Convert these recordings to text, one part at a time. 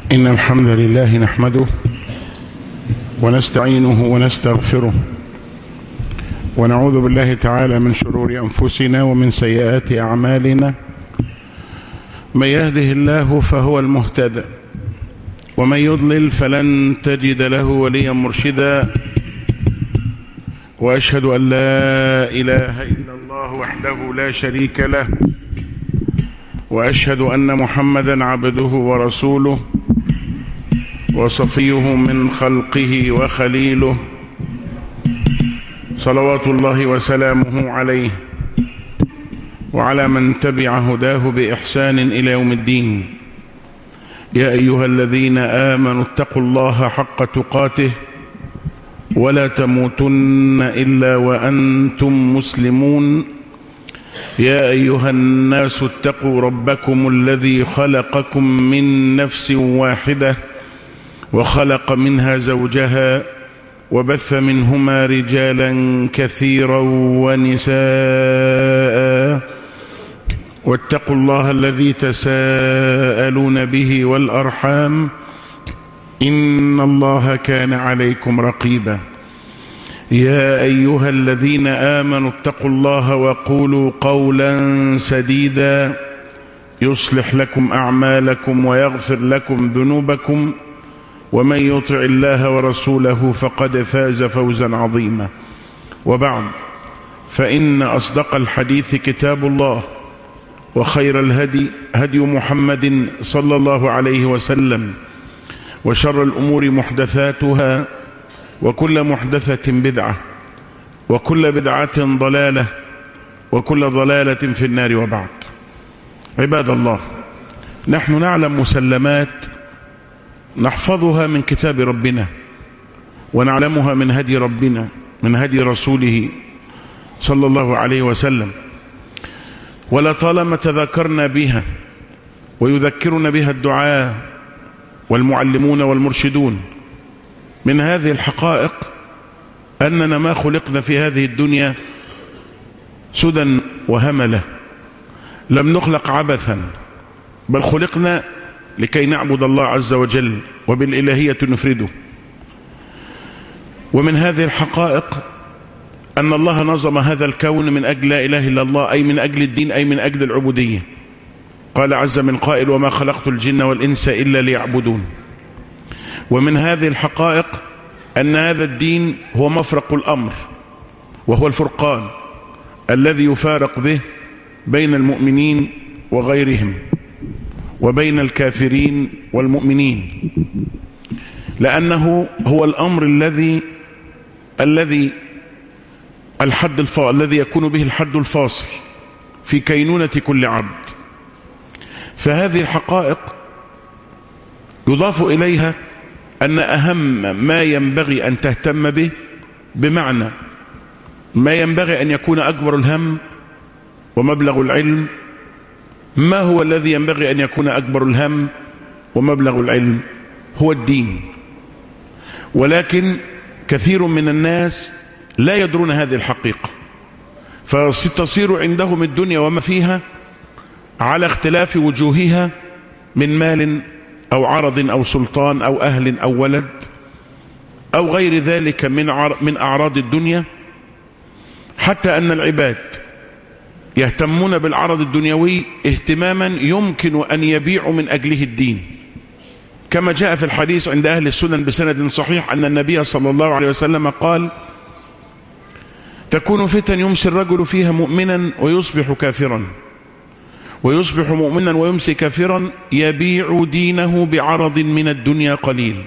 إن الحمد لله نحمده ونستعينه ونستغفره ونعوذ بالله تعالى من شرور أنفسنا ومن سيئات أعمالنا. من يهده الله فهو المهتد ومن يضلل فلن تجد له وليا مرشدا، وأشهد أن لا إله إلا الله وحده لا شريك له، وأشهد أن محمدا عبده ورسوله وصفيه من خلقه وخليله، صلوات الله وسلامه عليه وعلى من تبع هداه بإحسان إلى يوم الدين. يا أيها الذين آمنوا اتقوا الله حق تقاته ولا تموتن إلا وأنتم مسلمون. يا أيها الناس اتقوا ربكم الذي خلقكم من نفس واحدة وخلق منها زوجها وبث منهما رجالا كثيرا ونساء، واتقوا الله الذي تساءلون به والأرحام إن الله كان عليكم رقيبا. يا أيها الذين آمنوا اتقوا الله وقولوا قولا سديدا يصلح لكم أعمالكم ويغفر لكم ذنوبكم، ومن يطع الله ورسوله فقد فاز فوزا عظيما. وبعد، فإن أصدق الحديث كتاب الله، وخير الهدي هدي محمد صلى الله عليه وسلم، وشر الأمور محدثاتها، وكل محدثة بدعة، وكل بدعة ضلالة، وكل ضلالة في النار. وبعد، عباد الله، نحن نعلم مسلمات نحفظها من كتاب ربنا، ونعلمها من هدي ربنا، من هدي رسوله صلى الله عليه وسلم، ولطالما تذكرنا بها ويذكرنا بها الدعاء والمعلمون والمرشدون. من هذه الحقائق أننا ما خلقنا في هذه الدنيا سدى وهملة، لم نخلق عبثا، بل خلقنا لكي نعبد الله عز وجل وبالإلهية نفرده. ومن هذه الحقائق أن الله نظم هذا الكون من أجل لا إله إلا الله، أي من أجل الدين، أي من أجل العبودية. قال عز من قائل: وما خلقت الجن والإنس إلا ليعبدون. ومن هذه الحقائق أن هذا الدين هو مفرق الأمر، وهو الفرقان الذي يفارق به بين المؤمنين وغيرهم، وبين الكافرين والمؤمنين، لأنه هو الأمر الذي يكون به الحد الفاصل في كينونة كل عبد. فهذه الحقائق يضاف إليها أن أهم ما ينبغي أن تهتم به، بمعنى ما ينبغي أن يكون أكبر الهم ومبلغ العلم. ما هو الذي ينبغي أن يكون أكبر الهم ومبلغ العلم؟ هو الدين. ولكن كثير من الناس لا يدرون هذه الحقيقة، فتصير عندهم الدنيا وما فيها على اختلاف وجوهها من مال أو عرض أو سلطان أو أهل أو ولد أو غير ذلك من أعراض الدنيا، حتى أن العباد يهتمون بالعرض الدنيوي اهتماما يمكن أن يبيعوا من أجله الدين، كما جاء في الحديث عند أهل السنن بسند صحيح أن النبي صلى الله عليه وسلم قال: تكون فتن يمسي الرجل فيها مؤمنا ويصبح كافرا، ويصبح مؤمنا ويمسي كافرا، يبيع دينه بعرض من الدنيا قليل.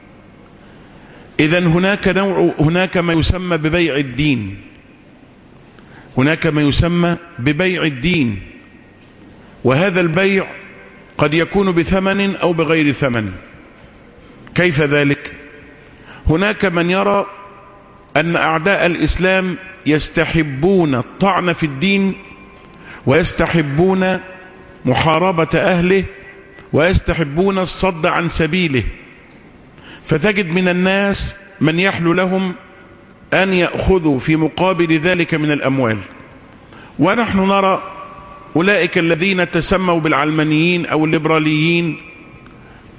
إذن هناك ما يسمى ببيع الدين، هناك ما يسمى ببيع الدين، وهذا البيع قد يكون بثمن أو بغير ثمن. كيف ذلك؟ هناك من يرى أن أعداء الإسلام يستحبون الطعن في الدين، ويستحبون محاربة أهله، ويستحبون الصد عن سبيله، فتجد من الناس من يحلو لهم أن يأخذوا في مقابل ذلك من الأموال. ونحن نرى أولئك الذين تسموا بالعلمانيين أو الليبراليين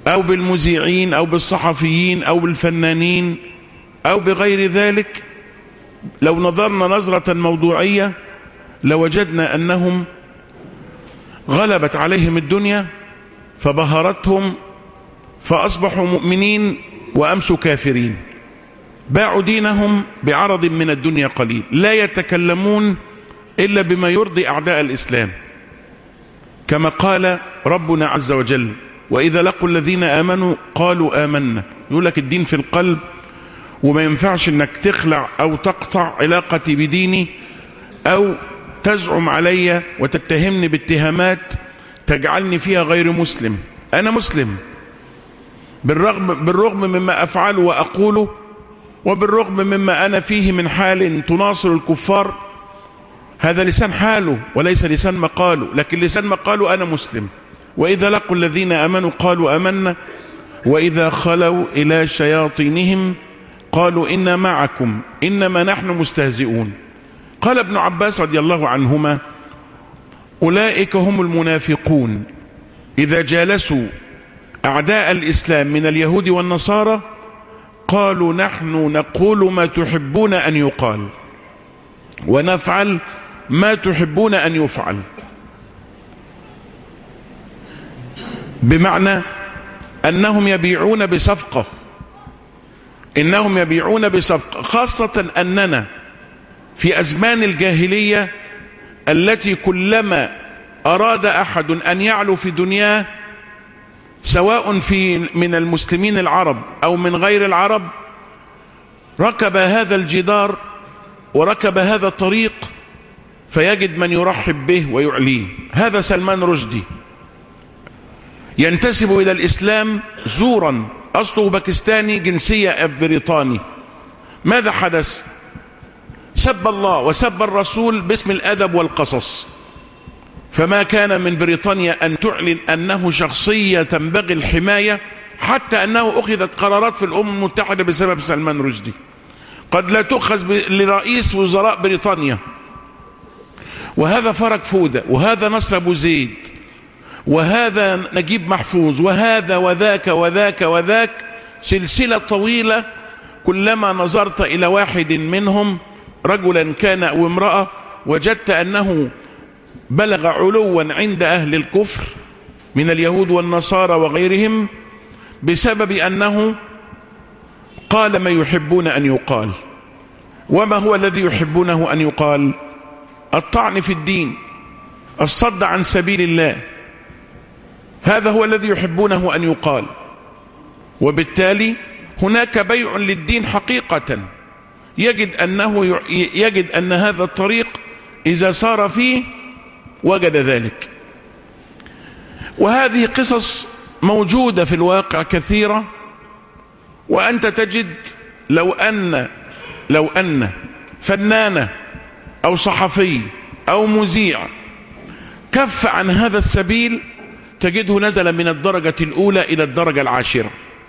أو بالمذيعين أو بالصحفيين أو بالفنانين أو بغير ذلك، لو نظرنا نظرة موضوعية لوجدنا أنهم غلبت عليهم الدنيا فبهرتهم فأصبحوا مؤمنين وأمسوا كافرين، باعوا دينهم بعرض من الدنيا قليل، لا يتكلمون إلا بما يرضي أعداء الإسلام، كما قال ربنا عز وجل: وإذا لقوا الذين آمنوا قالوا آمنا. يقول لك الدين في القلب، وما ينفعش انك تخلع او تقطع علاقتي بديني او تزعم علي وتتهمني باتهامات تجعلني فيها غير مسلم. انا مسلم بالرغم مما افعله واقوله، وبالرغم مما انا فيه من حال تناصر الكفار. هذا لسان حاله وليس لسان مقاله، لكن لسان مقاله انا مسلم. واذا لقوا الذين امنوا قالوا امنا واذا خلوا الى شياطينهم قالوا إنا معكم إنما نحن مستهزئون. قال ابن عباس رضي الله عنهما: أولئك هم المنافقون إذا جالسوا أعداء الإسلام من اليهود والنصارى قالوا نحن نقول ما تحبون أن يقال ونفعل ما تحبون أن يفعل. بمعنى أنهم يبيعون بصفقة، إنهم يبيعون بصفقة، خاصة أننا في أزمان الجاهلية التي كلما أراد أحد أن يعلو في دنياه سواء من المسلمين العرب أو من غير العرب ركب هذا الجدار وركب هذا الطريق فيجد من يرحب به ويعليه. هذا سلمان رشدي ينتسب إلى الإسلام زورا، أصله باكستاني جنسية بريطاني. ماذا حدث؟ سب الله وسب الرسول باسم الأدب والقصص، فما كان من بريطانيا أن تعلن أنه شخصية تنبغي الحماية، حتى أنه أخذت قرارات في الأمم المتحدة بسبب سلمان رشدي قد لا تؤخذ لرئيس وزراء بريطانيا. وهذا فرج فودة، وهذا نصر أبو زيد، وهذا نجيب محفوظ، وهذا وذاك وذاك وذاك، سلسلة طويلة. كلما نظرت إلى واحد منهم رجلا كان أو امرأة وجدت أنه بلغ علوا عند أهل الكفر من اليهود والنصارى وغيرهم بسبب أنه قال ما يحبون أن يقال. وما هو الذي يحبونه أن يقال؟ الطعن في الدين، الصد عن سبيل الله، هذا هو الذي يحبونه أن يقال. وبالتالي هناك بيع للدين حقيقة، يجد أن هذا الطريق إذا سار فيه وجد ذلك. وهذه قصص موجودة في الواقع كثيرة. وأنت تجد لو أن فنانة أو صحفي أو مذيع كف عن هذا السبيل تجده نزل من الدرجة الأولى إلى الدرجة العاشرة.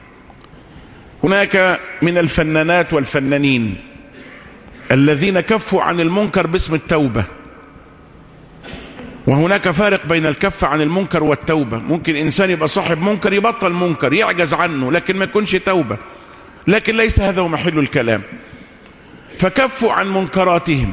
هناك من الفنانات والفنانين الذين كفوا عن المنكر باسم التوبة، وهناك فارق بين الكف عن المنكر والتوبة. ممكن إنسان يبقى صاحب منكر يبطل منكر يعجز عنه لكن ما يكونش توبة، لكن ليس هذا هو محل الكلام. فكفوا عن منكراتهم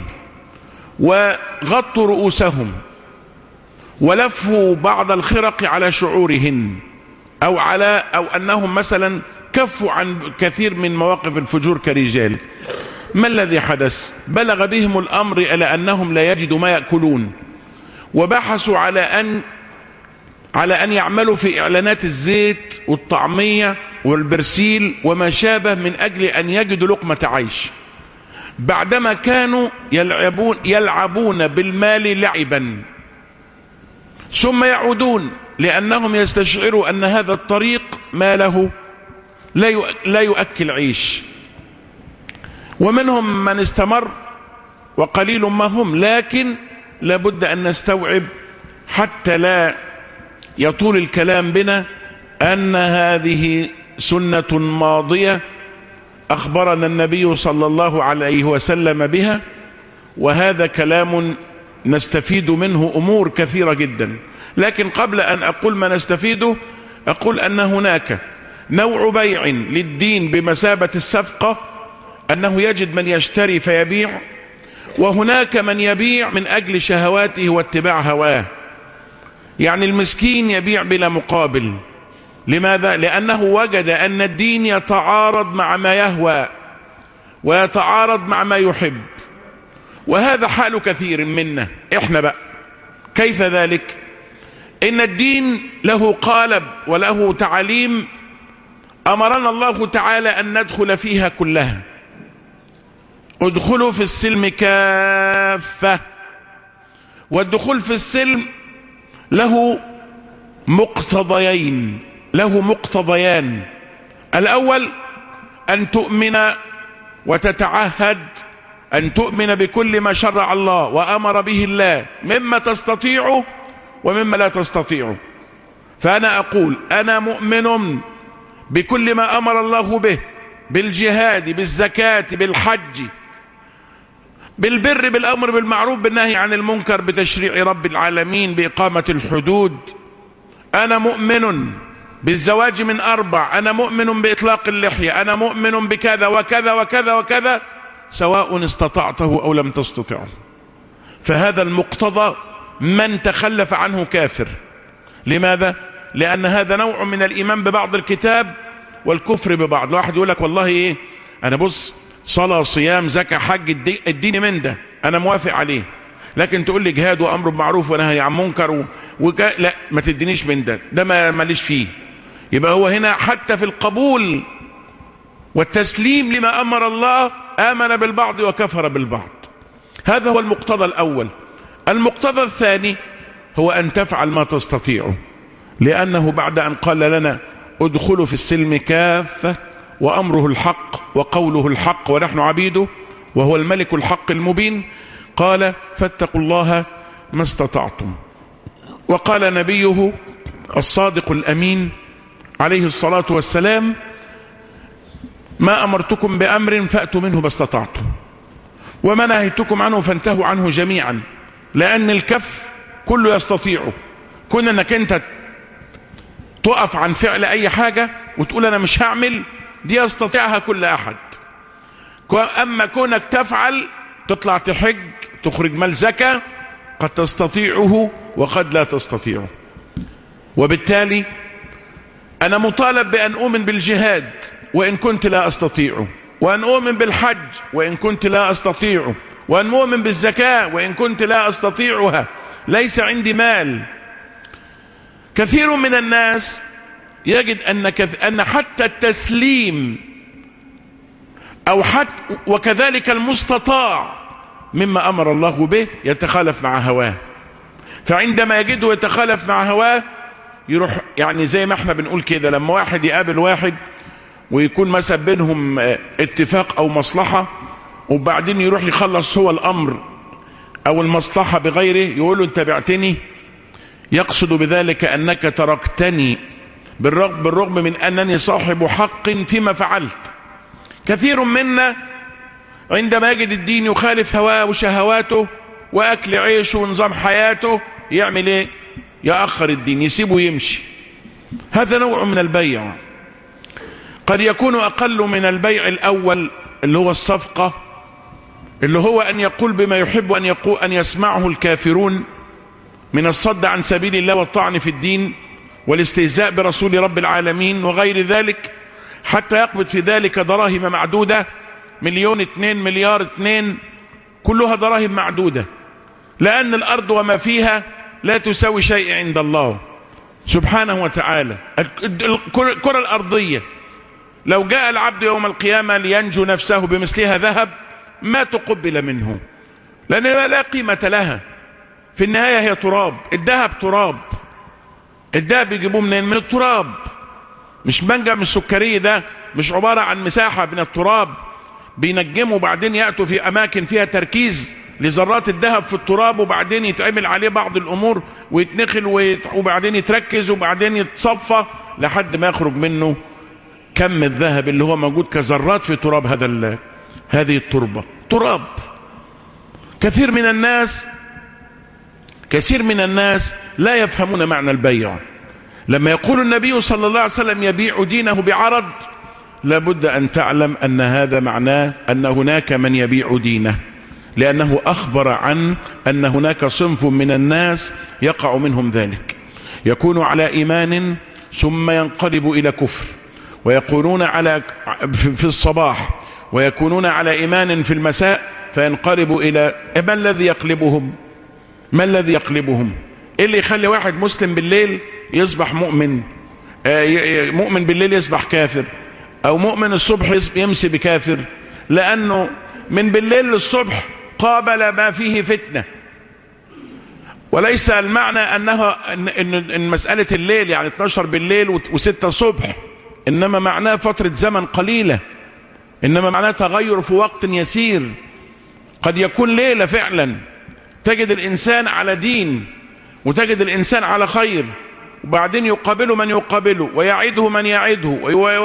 وغطوا رؤوسهم ولفوا بعض الخرق على شعورهن، أو أنهم مثلا كفوا عن كثير من مواقف الفجور كرجال. ما الذي حدث؟ بلغ بهم الأمر إلى أنهم لا يجدوا ما يأكلون، وبحثوا على أن يعملوا في إعلانات الزيت والطعمية والبرسيل وما شابه من أجل أن يجدوا لقمة عيش، بعدما كانوا يلعبون بالمال لعبا، ثم يعودون لأنهم يستشعروا أن هذا الطريق ماله لا يؤكل عيش. ومنهم من استمر وقليل ما هم، لكن لابد أن نستوعب حتى لا يطول الكلام بنا أن هذه سنة ماضية أخبرنا النبي صلى الله عليه وسلم بها، وهذا كلام نستفيد منه أمور كثيرة جدا. لكن قبل أن أقول ما نستفيده أقول أن هناك نوع بيع للدين بمثابة الصفقة، أنه يجد من يشتري فيبيع، وهناك من يبيع من أجل شهواته واتباع هواه. يعني المسكين يبيع بلا مقابل. لماذا؟ لأنه وجد أن الدين يتعارض مع ما يهوى ويتعارض مع ما يحب، وهذا حال كثير منا. إحنا بقى كيف ذلك؟ إن الدين له قالب وله تعاليم أمرنا الله تعالى أن ندخل فيها كلها. ادخلوا في السلم كافة. والدخول في السلم له مقتضيان. الأول أن تؤمن وتتعهد أن تؤمن بكل ما شرع الله وأمر به الله، مما تستطيع ومما لا تستطيع. فأنا أقول أنا مؤمن بكل ما أمر الله به، بالجهاد، بالزكاة، بالحج، بالبر، بالأمر بالمعروف، بالنهي عن المنكر، بتشريع رب العالمين، بإقامة الحدود. أنا مؤمن بالزواج من 4، أنا مؤمن بإطلاق اللحية، أنا مؤمن بكذا وكذا وكذا وكذا، سواء استطعته أو لم تستطعه. فهذا المقتضى من تخلف عنه كافر. لماذا؟ لأن هذا نوع من الإيمان ببعض الكتاب والكفر ببعض. الواحد يقول لك والله إيه، أنا بص صلاة صيام زكاة حج اديني من ده أنا موافق عليه، لكن تقول لي جهاد وأمر بمعروف ونهي عن منكر لا ما تدينيش من ده ما ماليش فيه. يبقى هو هنا حتى في القبول والتسليم لما أمر الله آمن بالبعض وكفر بالبعض. هذا هو المقتضى الأول. المقتضى الثاني هو أن تفعل ما تستطيع، لأنه بعد أن قال لنا ادخلوا في السلم كافة وأمره الحق وقوله الحق ونحن عبيده وهو الملك الحق المبين، قال فاتقوا الله ما استطعتم. وقال نبيه الصادق الأمين عليه الصلاة والسلام ما أمرتكم بأمر فأتوا منه ما استطعتم، وما نهيتكم عنه فانتهوا عنه جميعا. لأن الكف كله يستطيعه. كون أنك أنت تقف عن فعل أي حاجة وتقول أنا مش هعمل، دي يستطيعها كل أحد. أما كونك تفعل، تطلع تحج، تخرج مال زكاة، قد تستطيعه وقد لا تستطيعه. وبالتالي أنا مطالب بأن أؤمن بالجهاد وإن كنت لا أستطيعه، وأن أؤمن بالحج وإن كنت لا أستطيعه، وأن أؤمن بالزكاة وإن كنت لا أستطيعها. ليس عندي مال. كثير من الناس يجد أن حتى التسليم أو حتى وكذلك المستطاع مما أمر الله به يتخالف مع هواه. فعندما يجده يتخالف مع هواه يروح، يعني زي ما احنا بنقول كده، لما واحد يقابل واحد ويكون مثلا بينهم اتفاق أو مصلحة، وبعدين يروح يخلص هو الأمر أو المصلحة بغيره، يقول له أنت بعتني، يقصد بذلك أنك تركتني بالرغم من أنني صاحب حق فيما فعلت. كثير منا عندما يجد الدين يخالف هواه وشهواته وأكل عيشه ونظام حياته، يعمل إيه؟ يأخر الدين، يسيبه يمشي. هذا نوع من البيع، قد يكون أقل من البيع الأول اللي هو الصفقة، اللي هو أن يقول بما يحب أن يسمعه الكافرون من الصد عن سبيل الله والطعن في الدين والاستهزاء برسول رب العالمين وغير ذلك، حتى يقبض في ذلك دراهم معدودة، 1,000,000 2 مليار 2، كلها دراهم معدودة، لأن الأرض وما فيها لا تساوي شيء عند الله سبحانه وتعالى. الكرة الأرضية لو جاء العبد يوم القيامة لينجو نفسه بمثلها ذهب ما تقبل منه، لأن لا قيمة لها. في النهاية هي تراب. الذهب تراب. الذهب يجيبوه منين؟ من التراب. مش منجم السكري ده مش عبارة عن مساحة من التراب بينجموا وبعدين يأتوا في أماكن فيها تركيز لذرات الذهب في التراب، وبعدين يتعمل عليه بعض الأمور ويتنخل وبعدين يتركز وبعدين يتصفى لحد ما يخرج منه كم الذهب اللي هو موجود كذرات في تراب هذه التربة. تراب. كثير من الناس لا يفهمون معنى البيع. لما يقول النبي صلى الله عليه وسلم يبيع دينه بعرض، لابد أن تعلم أن هذا معناه أن هناك من يبيع دينه، لأنه أخبر عن أن هناك صنف من الناس يقع منهم ذلك، يكون على إيمان ثم ينقلب إلى كفر، ويكونون في الصباح ويكونون على إيمان في المساء فينقلب إلى ما الذي يقلبهم؟ ما الذي يقلبهم؟ إيه اللي يخلي واحد مسلم بالليل يصبح مؤمن، مؤمن بالليل يصبح كافر، أو مؤمن الصبح يمسي بكافر؟ لأنه من بالليل للصبح قابل ما فيه فتنة. وليس المعنى أن مسألة الليل يعني 12 بالليل و6 الصبح، إنما معناه فترة زمن قليلة، إنما معناه تغير في وقت يسير. قد يكون ليلة فعلا تجد الإنسان على دين وتجد الإنسان على خير، وبعدين يقابله من يقابله ويعده من يعده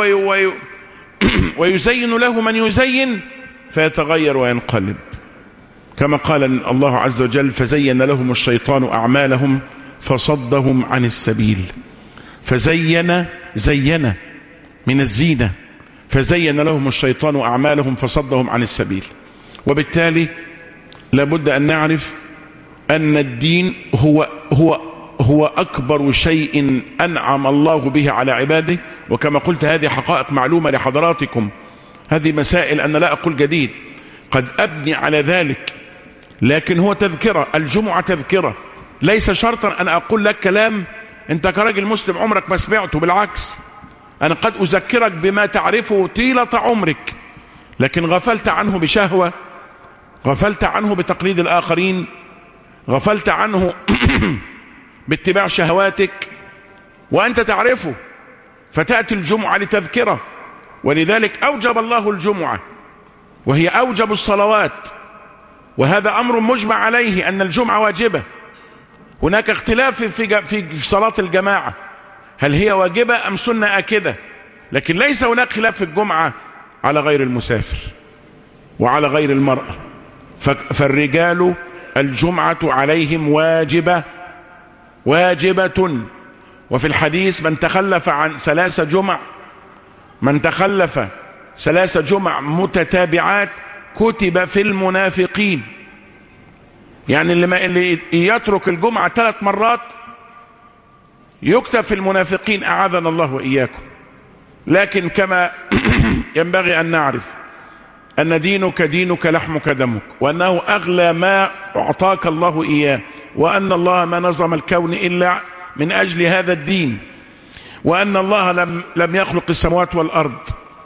ويزين له من يزين، فيتغير وينقلب. كما قال الله عز وجل: فزين لهم الشيطان أعمالهم فصدهم عن السبيل. فزين من الزينة، فزين لهم الشيطان أعمالهم فصدهم عن السبيل. وبالتالي لابد أن نعرف أن الدين هو أكبر شيء أنعم الله به على عباده. وكما قلت هذه حقائق معلومة لحضراتكم، هذه مسائل أنا لا أقول جديد، قد أبني على ذلك، لكن هو تذكرة. الجمعة تذكرة، ليس شرطا أن أقول لك كلام أنت كراجل مسلم عمرك ما سمعته، بالعكس أنا قد أذكرك بما تعرفه طيلة عمرك، لكن غفلت عنه بشهوة، غفلت عنه بتقليد الآخرين، غفلت عنه باتباع شهواتك، وأنت تعرفه، فتأتي الجمعة لتذكره. ولذلك أوجب الله الجمعة، وهي أوجب الصلوات، وهذا أمر مجمع عليه أن الجمعة واجبة. هناك اختلاف في صلاة الجماعة، هل هي واجبة أم سنة آكدة، لكن ليس هناك خلاف في الجمعة على غير المسافر وعلى غير المرأة. فالرجال الجمعة عليهم واجبة، وفي الحديث من تخلف عن 3 جمع، من تخلف 3 جمع متتابعات كتب في المنافقين. يعني اللي يترك الجمعة 3 مرات يكتب في المنافقين، أعاذنا الله وإياكم. لكن كما ينبغي أن نعرف أن دينك لحمك دمك، وأنه أغلى ما أعطاك الله إياه، وأن الله ما نظم الكون إلا من أجل هذا الدين، وأن الله لم يخلق السماوات والأرض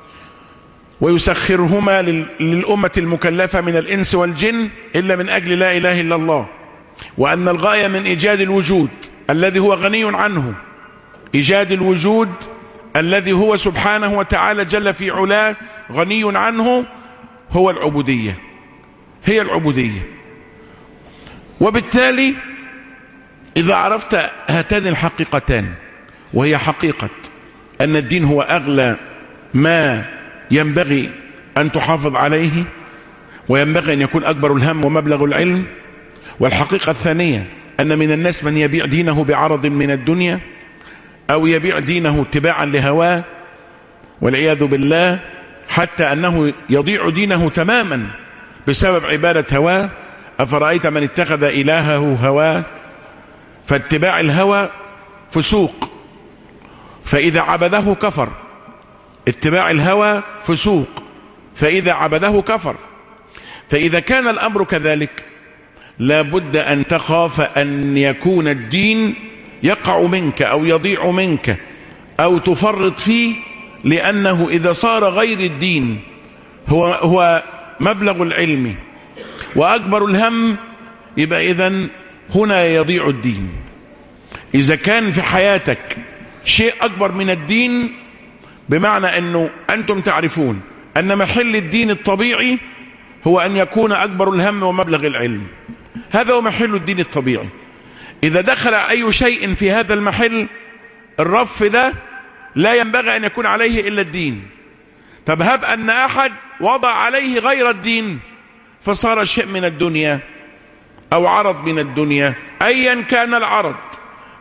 ويسخرهما للأمة المكلفة من الإنس والجن إلا من أجل لا إله إلا الله، وأن الغاية من إيجاد الوجود الذي هو غني عنه، إيجاد الوجود الذي هو سبحانه وتعالى جل في علاه غني عنه، هو العبودية، هي العبودية. وبالتالي إذا عرفت هاتان الحقيقتان، وهي حقيقة أن الدين هو أغلى ما ينبغي أن تحافظ عليه، وينبغي أن يكون أكبر الهم ومبلغ العلم، والحقيقة الثانية أن من الناس من يبيع دينه بعرض من الدنيا، أو يبيع دينه اتباعا لهواه والعياذ بالله، حتى أنه يضيع دينه تماما بسبب عبادة هواه. أفرأيت من اتخذ إلهه هواه، فاتباع الهوى فسوق، فإذا عبده كفر. اتباع الهوى فسوق، فإذا عبده كفر. فإذا كان الأمر كذلك لا بد أن تخاف أن يكون الدين يقع منك أو يضيع منك أو تفرط فيه، لأنه إذا صار غير الدين هو مبلغ العلم وأكبر الهم، يبقى إذن هنا يضيع الدين. إذا كان في حياتك شيء أكبر من الدين، بمعنى أنه أنتم تعرفون أن محل الدين الطبيعي هو أن يكون أكبر الهم ومبلغ العلم، هذا هو محل الدين الطبيعي. إذا دخل أي شيء في هذا المحل، الرف ده لا ينبغي أن يكون عليه إلا الدين. طب هب أن أحد وضع عليه غير الدين، فصار شيء من الدنيا أو عرض من الدنيا، أيا كان العرض،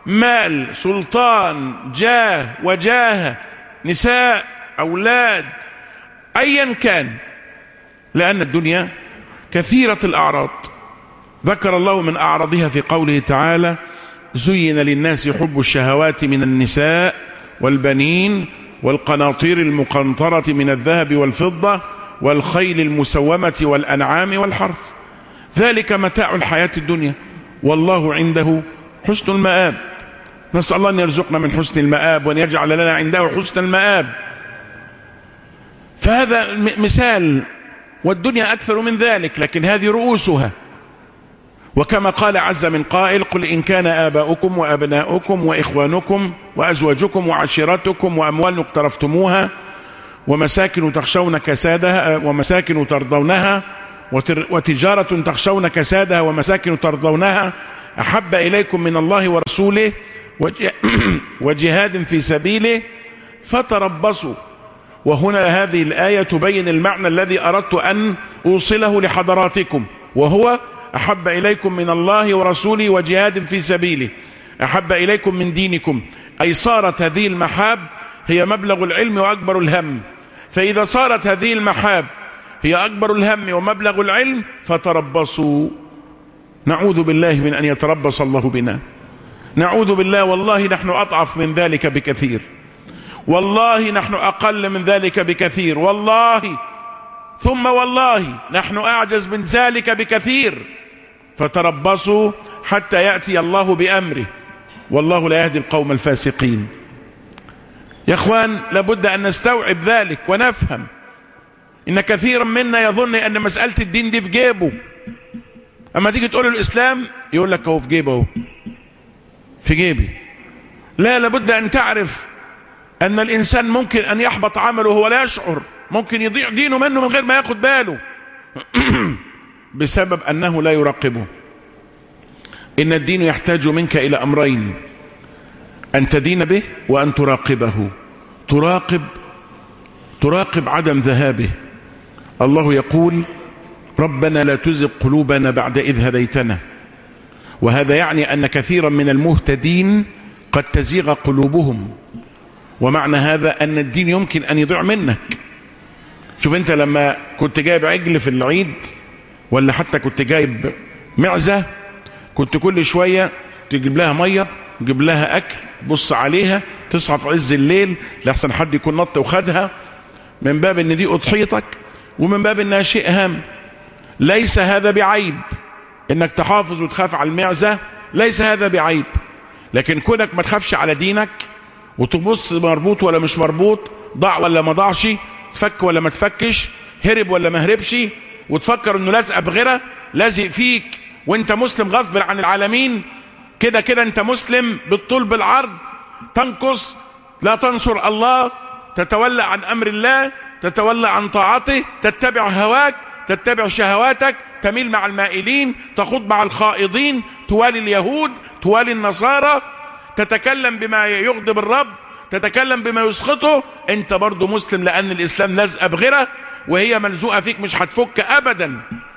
مال، سلطان، جاه وجاهة، نساء، أولاد، أيا كان، لأن الدنيا كثيرة الأعراض. ذكر الله من أعراضها في قوله تعالى: زين للناس حب الشهوات من النساء والبنين والقناطير المقنطرة من الذهب والفضة والخيل المسومة والأنعام والحرث، ذلك متاع الحياة الدنيا والله عنده حسن المآب. نسأل الله أن يرزقنا من حسن المآب وأن يجعل لنا عنده حسن المآب. فهذا مثال، والدنيا أكثر من ذلك، لكن هذه رؤوسها. وكما قال عز من قائل: قل إن كان آباؤكم وأبناؤكم وإخوانكم وأزواجكم وعشيرتكم وأموال اقترفتموها ومساكن تخشون كسادها ومساكن ترضونها وتجارة تخشون كسادها ومساكن ترضونها أحب إليكم من الله ورسوله وجهاد في سبيله فتربصوا. وهنا هذه الآية تبين المعنى الذي أردت أن أوصله لحضراتكم، وهو أحب إليكم من الله ورسوله وجهاد في سبيله، أحب إليكم من دينكم، أي صارت هذه المحاب هي مبلغ العلم وأكبر الهم. فإذا صارت هذه المحاب هي أكبر الهم ومبلغ العلم فتربصوا. نعوذ بالله من أن يتربص الله بنا، نعوذ بالله. والله نحن أضعف من ذلك بكثير، والله نحن أقل من ذلك بكثير، والله ثم والله نحن أعجز من ذلك بكثير. فتربصوا حتى يأتي الله بأمره، والله لا يهدي القوم الفاسقين. يا اخوان، لابد أن نستوعب ذلك ونفهم إن كثيرا منا يظن أن مسألة الدين دي في جيبه. أما تيجي تقول الإسلام يقول لك هو في جيبه، في جيبي. لا، لابد أن تعرف أن الإنسان ممكن أن يحبط عمله وهو لا يشعر، ممكن يضيع دينه منه من غير ما ياخد باله بسبب أنه لا يراقبه. إن الدين يحتاج منك إلى أمرين: أن تدين به وأن تراقبه. تراقب عدم ذهابه. الله يقول: ربنا لا تزغ قلوبنا بعد إذ هديتنا. وهذا يعني أن كثيرا من المهتدين قد تزيغ قلوبهم، ومعنى هذا أن الدين يمكن أن يضيع منك. شوف أنت لما كنت جايب عجل في العيد، ولا حتى كنت جايب معزة، كنت كل شوية تجيب لها مية، تجيب لها أكل، بص عليها، تصحى في عز الليل لحسن حد يكون نط وخدها، من باب أن دي أضحيتك ومن باب أنها شيء هام. ليس هذا بعيب أنك تحافظ وتخاف على المعزة، ليس هذا بعيب. لكن كونك ما تخافش على دينك وتبص مربوط ولا مش مربوط، ضاع ولا ما ضاعش، تفك ولا ما تفكش، هرب ولا ما هربش، وتفكر انه لازق بغيره، لازق فيك وانت مسلم غصب عن العالمين، كده كده انت مسلم بالطول بالعرض، تنقص، لا تنصر الله، تتولى عن امر الله، تتولى عن طاعته، تتبع هواك، تتبع شهواتك، تميل مع المائلين، تخوض مع الخائضين، توالي اليهود، توالي النصارى، تتكلم بما يغضب الرب، تتكلم بما يسخطه. انت برضو مسلم، لان الاسلام لازقه بغيره وهي ملزوقه فيك، مش هتفك ابدا.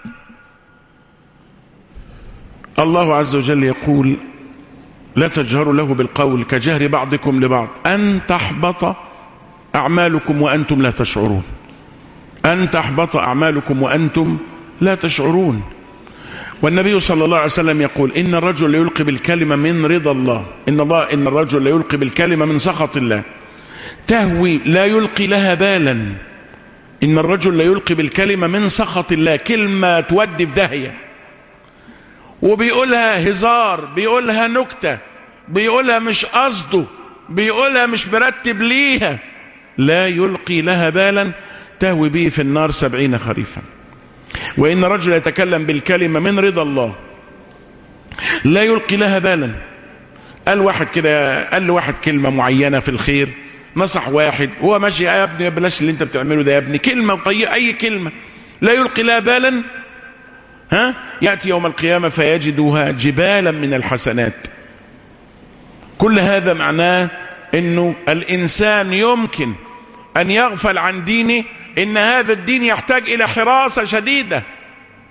الله عز وجل يقول: لا تجهروا له بالقول كجهر بعضكم لبعض ان تحبط اعمالكم وانتم لا تشعرون. ان تحبط اعمالكم وانتم لا تشعرون. والنبي صلى الله عليه وسلم يقول: إن الرجل ليلقي بالكلمة من رضا الله، إن الرجل ليلقي بالكلمة من سخط الله تهوي لا يلقي لها بالا. إن الرجل ليلقي بالكلمة من سخط الله، كلمة تودي في داهية، وبيقولها هزار، بيقولها نكتة، بيقولها مش قصده، بيقولها مش مرتب ليها، لا يلقي لها بالا تهوي به في النار 70 خريفا. وإن رجل يتكلم بالكلمة من رضا الله لا يلقي لها بالا. قال واحد كده، قال له واحد كلمة معينة في الخير، نصح واحد، هو ماشي: يا ابني بلاش اللي انت بتعمله ده يا ابني، كلمة طيب، أي كلمة، لا يلقي لها بالا. يأتي يوم القيامة فيجدها جبالا من الحسنات. كل هذا معناه انه الإنسان يمكن أن يغفل عن دينه، إن هذا الدين يحتاج إلى حراسة شديدة.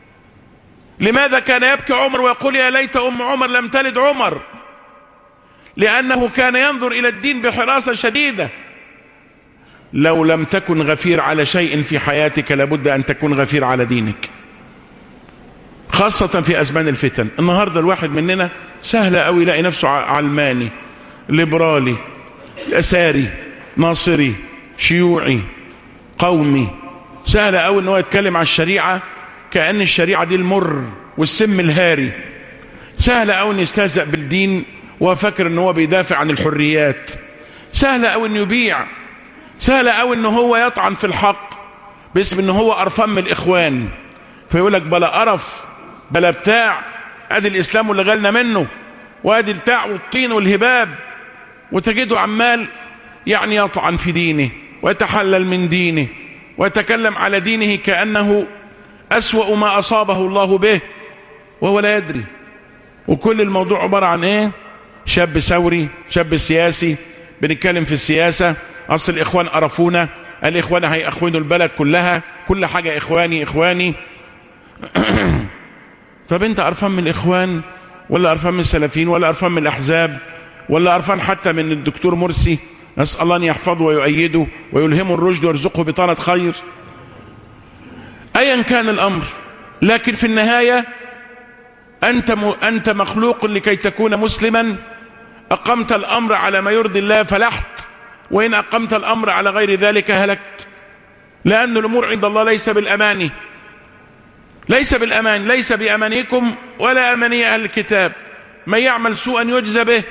لماذا كان يبكي عمر ويقول: يا ليت أم عمر لم تلد عمر؟ لأنه كان ينظر إلى الدين بحراسة شديدة. لو لم تكن غفير على شيء في حياتك لابد أن تكون غفير على دينك، خاصة في أزمان الفتن. النهاردة الواحد مننا سهل أوي يلاقي نفسه علماني، ليبرالي، أساري، ناصري، شيوعي، قومي. سهل أوي أنه يتكلم عن الشريعة كأن الشريعة دي المر والسم الهاري. سهل أوي أن يستهزأ بالدين وفكر أنه هو بيدافع عن الحريات. سهل أوي أنه يبيع. سهل أوي أنه هو يطعن في الحق باسم أنه هو قرفان من الإخوان، فيقول لك بلا قرف بلا بتاع، ادي الاسلام اللي غالنا منه، وادي البتاع والطين والهباب. وتجده عمال يعني يطعن في دينه ويتحلل من دينه ويتكلم على دينه كأنه أسوأ ما أصابه الله به وهو لا يدري. وكل الموضوع عبارة عن ايه؟ شاب ثوري، شاب سياسي، بنتكلم في السياسة، اصل الاخوان قرفونا، الاخوان هيأخونوا البلد كلها، كل حاجة اخواني اخواني. طب انت قرفان من الاخوان ولا قرفان من السلفيين ولا قرفان من الاحزاب ولا قرفان حتى من الدكتور مرسي؟ نسأل الله ان يحفظه ويؤيده ويلهمه الرشد ويرزقه بطانة خير. ايا كان الامر، لكن في النهاية انت مخلوق لكي تكون مسلما. اقمت الامر على ما يرضي الله فلحت، وان اقمت الامر على غير ذلك هلكت. لان الامور عند الله ليس بالاماني، ليس بالأمان، ليس بأمانيكم ولا أماني أهل الكتاب. من يعمل سوءا يجزى به.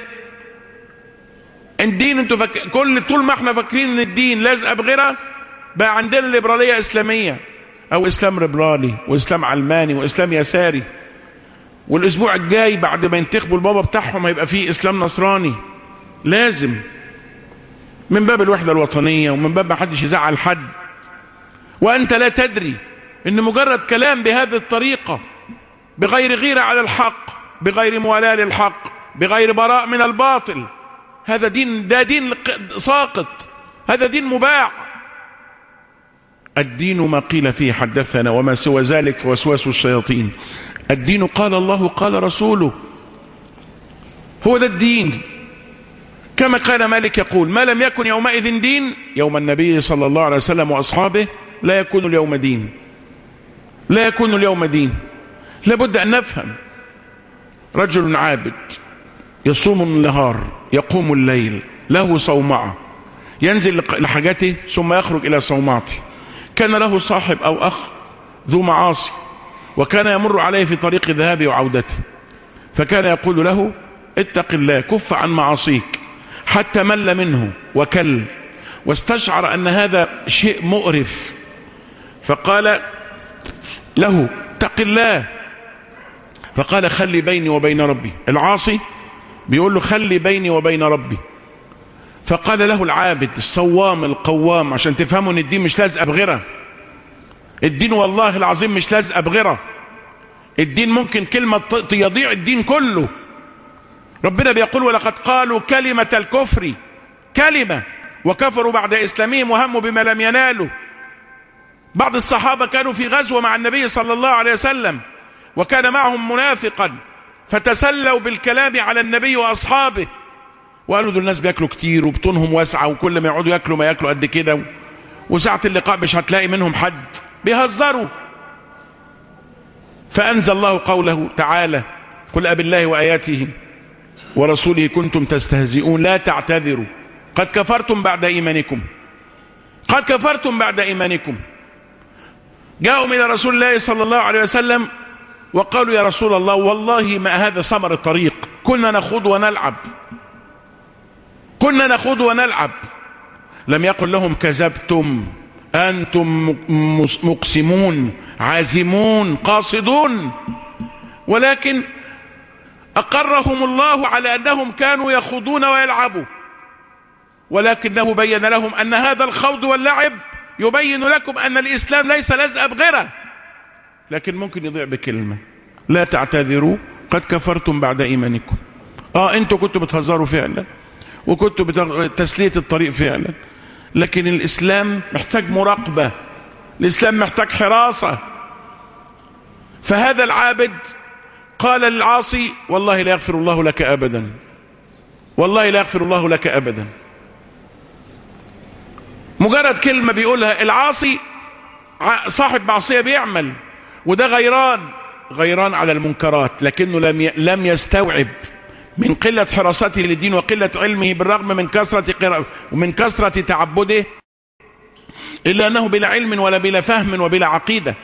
الدين انتوا طول ما احنا فاكرين ان الدين لازقه بغيرها، بقى عندنا ليبرالية إسلامية أو إسلام ليبرالي وإسلام علماني وإسلام يساري. والأسبوع الجاي بعد ما ينتخبوا البابا بتاعهم هيبقى فيه إسلام نصراني. لازم من باب الوحدة الوطنية ومن باب ما حدش يزعل حد. وأنت لا تدري إن مجرد كلام بهذه الطريقة بغير غيرة على الحق، بغير موالاة للحق، بغير براء من الباطل، هذا دين، ده دين ساقط، هذا دين مباع. الدين ما قيل فيه حدثنا وما سوى ذلك فوسواس الشياطين. الدين قال الله قال رسوله، هو ده الدين. كما كان مالك يقول: ما لم يكن يومئذ دين، يوم النبي صلى الله عليه وسلم وأصحابه، لا يكون اليوم دين، لا يكون اليوم دين. لابد أن نفهم. رجل عابد يصوم النهار يقوم الليل، له صومعة، ينزل لحاجته ثم يخرج إلى صومعته. كان له صاحب أو أخ ذو معاصي، وكان يمر عليه في طريق ذهابه وعودته، فكان يقول له: اتق الله، كف عن معاصيك، حتى مل منه وكل واستشعر أن هذا شيء مؤرف، فقال له: اتق الله. فقال: خلي بيني وبين ربي. العاصي بيقول له: خلي بيني وبين ربي. فقال له العابد الصوام القوام، عشان تفهموا ان الدين مش لازقه بغيره. الدين والله العظيم مش لازقه بغيره. الدين ممكن كلمة يضيع الدين كله. ربنا بيقول: ولقد قالوا كلمة الكفر، كلمة، وكفروا بعد إسلامهم وهموا بما لم ينالوا. بعض الصحابة كانوا في غزوة مع النبي صلى الله عليه وسلم، وكان معهم منافقا، فتسلوا بالكلام على النبي وأصحابه، وقالوا: دول الناس بياكلوا كتير وبطونهم واسعة، وكل ما يقعدوا ياكلوا ما ياكلوا قد كده، وساعة اللقاء مش هتلاقي منهم حد، بيهزروا. فأنزل الله قوله تعالى: قل أبالله وآياته ورسوله كنتم تستهزئون لا تعتذروا قد كفرتم بعد إيمانكم. قد كفرتم بعد إيمانكم. جاءوا إلى رسول الله صلى الله عليه وسلم وقالوا: يا رسول الله، والله ما هذا ثمر الطريق، كنا نخوض ونلعب، كنا نخوض ونلعب. لم يقل لهم: كذبتم، أنتم مقسمون عازمون قاصدون، ولكن أقرهم الله على أنهم كانوا يخوضون ويلعبوا، ولكنه بين لهم أن هذا الخوض واللعب يبين لكم أن الإسلام ليس لزق بغيره، لكن ممكن يضيع بكلمة: لا تعتذروا قد كفرتم بعد إيمانكم. أنتوا كنتوا بتهزروا فعلا، وكنتوا تسلية الطريق فعلا، لكن الإسلام محتاج مراقبة، الإسلام محتاج حراسة. فهذا العابد قال للعاصي: والله لا يغفر الله لك أبدا، والله لا يغفر الله لك أبدا. مجرد كلمة بيقولها. العاصي صاحب معصية بيعمل، وده غيران على المنكرات، لكنه لم يستوعب من قلة حراسته للدين وقلة علمه بالرغم من كثرة قراءته ومن كثرة تعبده، إلا أنه بلا علم ولا بلا فهم وبلا عقيدة.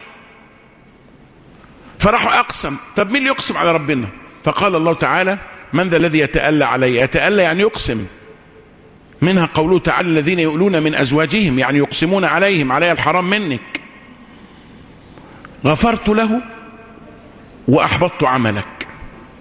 فراح أقسم. طب مين اللي يقسم على ربنا؟ فقال الله تعالى: من ذا الذي يتألى علي؟ يتألى يعني يقسم. منها قوله تعالى: الذين يؤلون من أزواجهم، يعني يقسمون عليهم: علي الحرام منك، غفرت له وأحبطت عملك.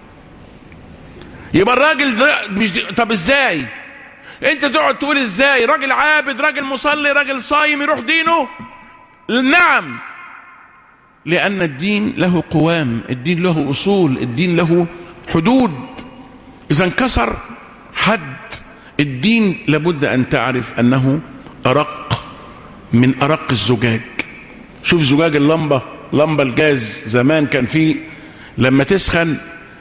يبقى الراجل طب ازاي انت تقعد تقول ازاي راجل عابد، راجل مصلي، راجل صايم يروح دينه؟ نعم، لأن الدين له قوام، الدين له أصول، الدين له حدود. إذا انكسر حد الدين لابد أن تعرف أنه أرق من أرق الزجاج. شوف زجاج لمبة الجاز زمان كان فيه لما تسخن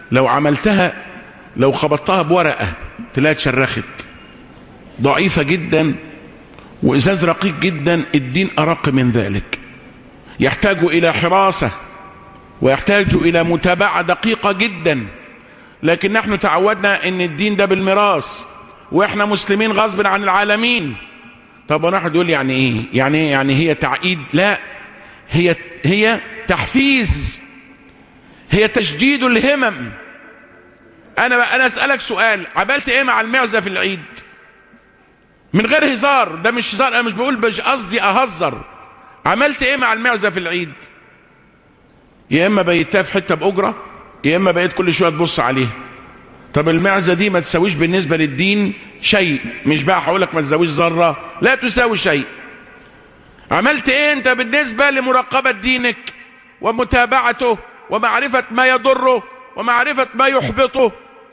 لو خبطتها بورقة تلاقي اتشرخت، ضعيفة جدا وإزاز رقيق جدا. الدين أرق من ذلك، يحتاج إلى حراسة ويحتاج إلى متابعة دقيقة جدا. لكن نحن تعودنا أن الدين ده بالميراث وإحنا مسلمين غصب عن العالمين. طب واحد يقول يعني إيه؟ يعني هي تعقيد؟ لا، هي تحفيز، هي تشديد الهمم. أنا أسألك سؤال: عملت إيه مع المعزة في العيد؟ من غير هزار، ده مش هزار، أنا مش بقول مش قصدي أهزر. عملت إيه مع المعزة في العيد؟ يا إما بيتها في حتة بأجرة، يا إما بقيت كل شوية تبص عليها. طب المعزة دي ما تساويش بالنسبة للدين شيء، مش بقى هقولك ما تساويش ذرة، لا تساوي شيء. عملت إيه أنت بالنسبة لمراقبة دينك ومتابعته ومعرفة ما يضره ومعرفة ما يحبطه؟